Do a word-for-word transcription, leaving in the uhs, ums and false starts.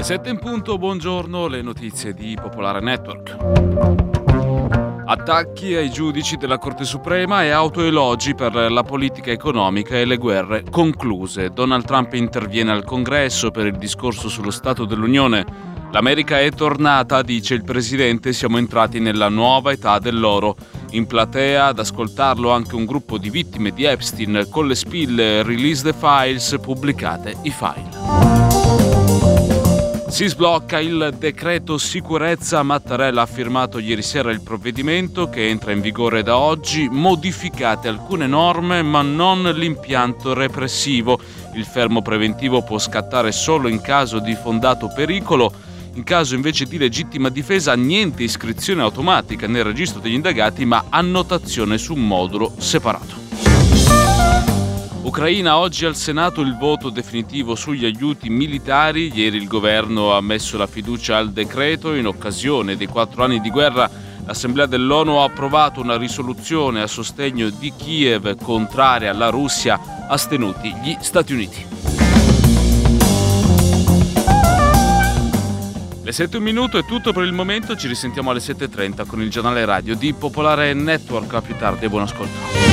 sette in punto, buongiorno, le notizie di Popolare Network. Attacchi ai giudici della Corte Suprema e autoelogi per la politica economica e le guerre concluse. Donald Trump interviene al Congresso per il discorso sullo Stato dell'Unione. L'America è tornata, dice il presidente, siamo entrati nella nuova età dell'oro. In platea, ad ascoltarlo anche un gruppo di vittime di Epstein con le spille Release the Files, pubblicate i file. Si sblocca il decreto sicurezza. Mattarella ha firmato ieri sera il provvedimento che entra in vigore da oggi. Modificate alcune norme ma non l'impianto repressivo. Il fermo preventivo può scattare solo in caso di fondato pericolo. In caso invece di legittima difesa, niente iscrizione automatica nel registro degli indagati ma annotazione su un modulo separato. Ucraina, oggi al Senato il voto definitivo sugli aiuti militari. Ieri il governo ha messo la fiducia al decreto. In occasione dei quattro anni di guerra, l'Assemblea dell'ONU ha approvato una risoluzione a sostegno di Kiev, contraria alla Russia, astenuti gli Stati Uniti. Le sette e un minuto è tutto per il momento, ci risentiamo alle sette e trenta con il giornale radio di Popolare Network. A più tardi e buon ascolto.